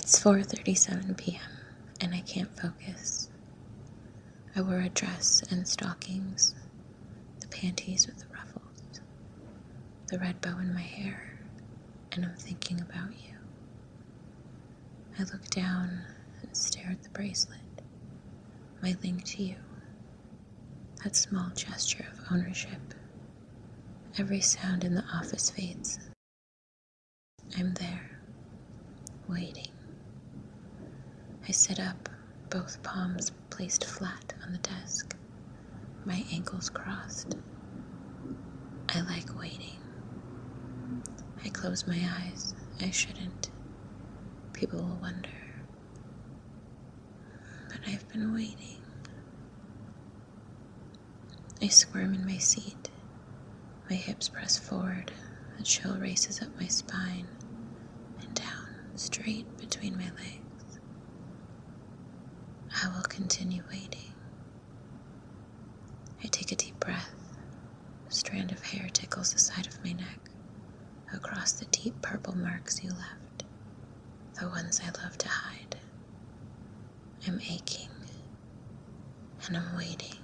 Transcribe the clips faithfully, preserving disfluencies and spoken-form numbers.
It's four thirty-seven p m and I can't focus. I wore a dress and stockings, the panties with the ruffles, the red bow in my hair, and I'm thinking about you. I look down and stare at the bracelet, my link to you, that small gesture of ownership. Every sound in the office fades. I'm there, waiting. I sit up, both palms placed flat on the desk, my ankles crossed. I like waiting. I close my eyes. I shouldn't. People will wonder. But I've been waiting. I squirm in my seat. My hips press forward. A chill races up my spine and down, straight between my legs. I will continue waiting. I take a deep breath. A strand of hair tickles the side of my neck, across the deep purple marks you left, the ones I love to hide. I'm aching, and I'm waiting.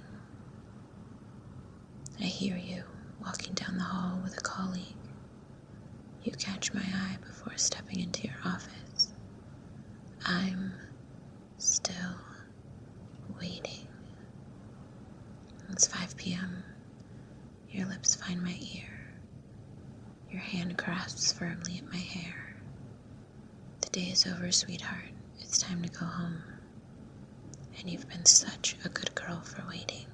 I hear you walking down the hall with a colleague. You catch my eye before stepping into your office. I'm still waiting. It's five p m Your lips find my ear. Your hand grasps firmly at my hair. The day is over, sweetheart. It's time to go home. And you've been such a good girl for waiting.